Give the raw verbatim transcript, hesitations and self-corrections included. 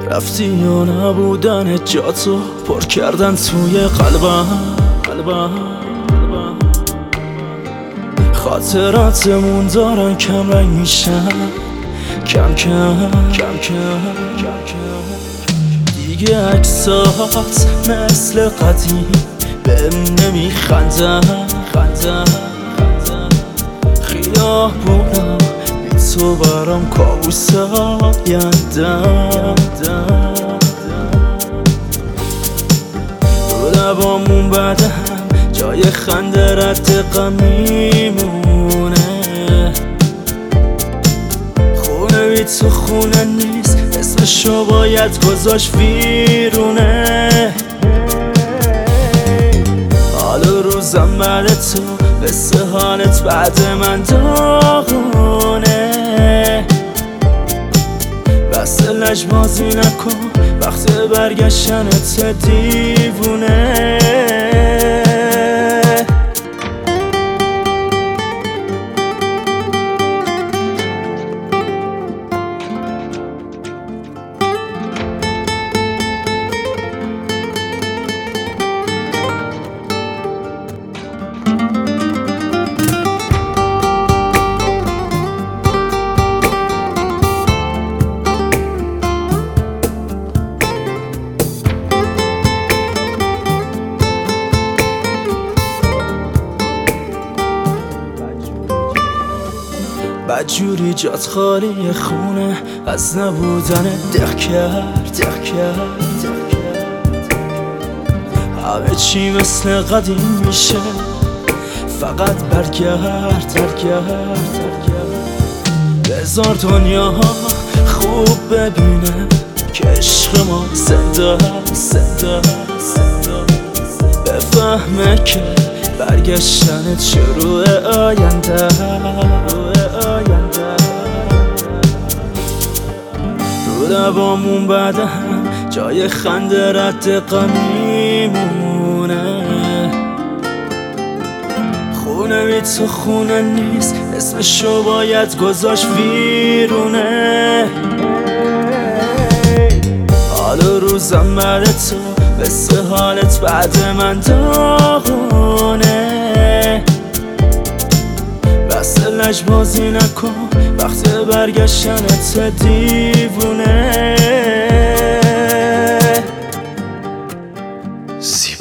رفتی یا نبودن جاتو پر کردن توی قلبم قلبم خاطراتمون دارن کم رنگ میشن کم کم کم کم کم کم دیگه عکسات مثل قدیم بهم نمیخندن خندن خیابونا بی تو برام کابوس آیندن رو لبامون بعد هم جای خنده رد غم میمونه خونه بی تو خونه نیست اسمشو باید گذاشت ویرونه حال روزم بعد تو مثل حالت بعد من داغونه بس لجبازی نکن وقت برگشتنت دیوونه بدجوری جات خالی خونه از نبودن دق کرد دق کرد همه چی مثل قدیم میشه فقط برگرد برگرد بذار دنیا خوب ببینه که عشق ما زنده زنده بفهمه که برگشتنت شروع آینده رو لبامون بعد هم جای خنده رد غم میمونه خونه بی تو خونه نیست اسمشو باید گذاشت ویرونه حال روزم بعد تو مثل حالت بعد من داغونه بس لجبازی نکن وقت برگشتنت دیوونه.